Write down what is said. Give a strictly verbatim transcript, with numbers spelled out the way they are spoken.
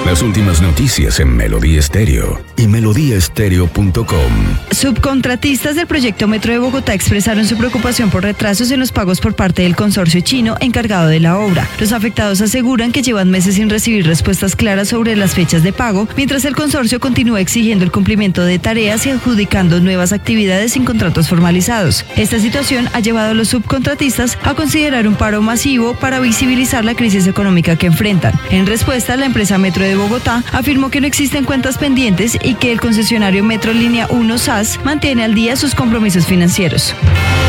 Las últimas noticias en Melodía Estéreo y melodía estéreo punto com. Subcontratistas del proyecto Metro de Bogotá expresaron su preocupación por retrasos en los pagos por parte del consorcio chino encargado de la obra. Los afectados aseguran que llevan meses sin recibir respuestas claras sobre las fechas de pago, mientras el consorcio continúa exigiendo el cumplimiento de tareas y adjudicando nuevas actividades sin contratos formalizados. Esta situación ha llevado a los subcontratistas a considerar un paro masivo para visibilizar la crisis económica que enfrentan. En respuesta, la empresa Metro de Bogotá afirmó que no existen cuentas pendientes y que el concesionario Metro Línea uno S A S mantiene al día sus compromisos financieros.